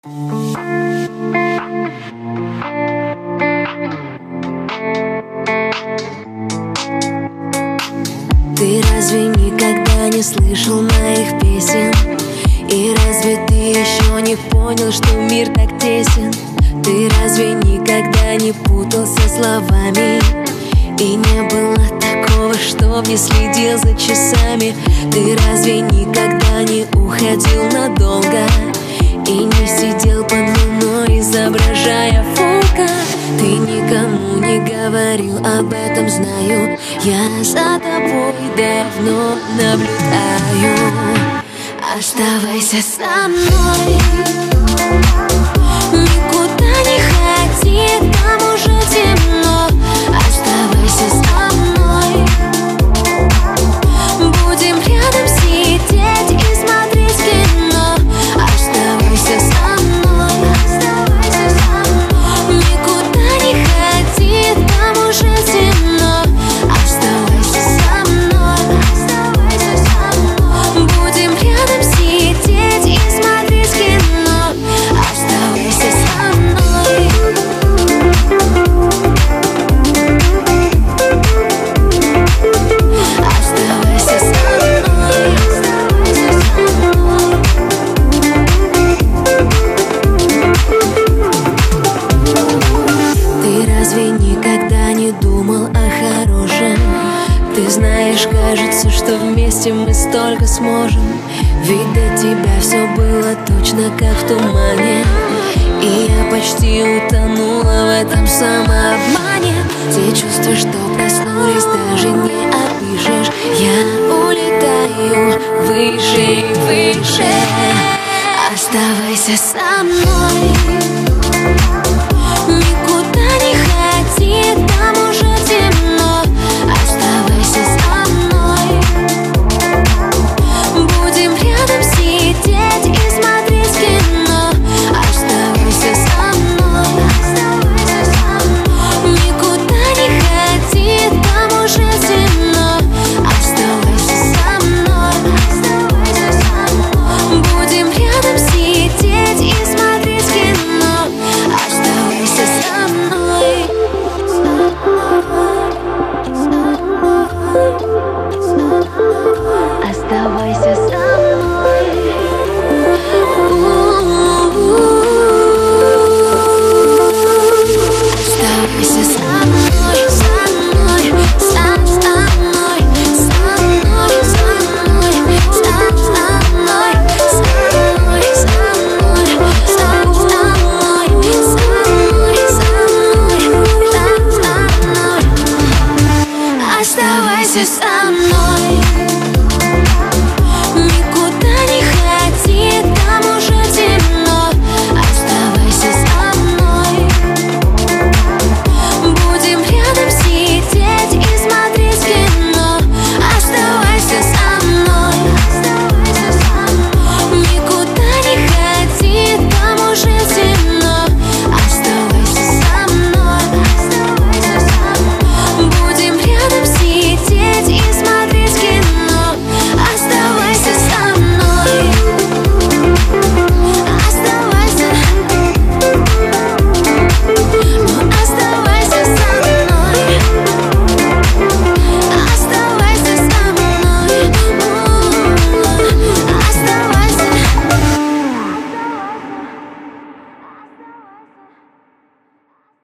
Ты разве никогда не слышал моих песен? И разве ты еще не понял, что мир так тесен? Ты разве никогда не путался словами? И не было такого, чтоб не следил за часами. Ты разве никогда не уходил надолго? И не сидел под луной, изображая фолка? Ты никому не говорил об этом, знаю. Я за тобой давно наблюдаю. Оставайся со мной, никуда не ходи, там уже темно. Оставайся со мной, будем рядом сидеть и смотреть кино. Оставайся со мной, никуда не ходи, там уже темно. Оставайся со мной, будем рядом сидеть и смотреть кино. Оставайся со мной. Оставайся со мной. Ты разве никогда не думал о хорошем? Ты знаешь, кажется, что вместе мы столько сможем. Ведь до тебя все было точно как в тумане, и я почти утонула в этом самообмане. Те чувства, что проснулись, даже не опишешь. Я улетаю выше и выше. Оставайся со мной, никуда не ходи, там уже темно. Оставайся со мной, будем рядом сидеть и смотреть кино. Оставайся со мной, никуда не ходи, там уже темно. Оставайся со мной, будем рядом сидеть и смотреть кино. Оставайся со мной. Оставайся со мной. Оставайся со мной, со мной, со мной, со мной, со мной, со мной, со мной, со мной, со мной, со мной. Оставайся со мной.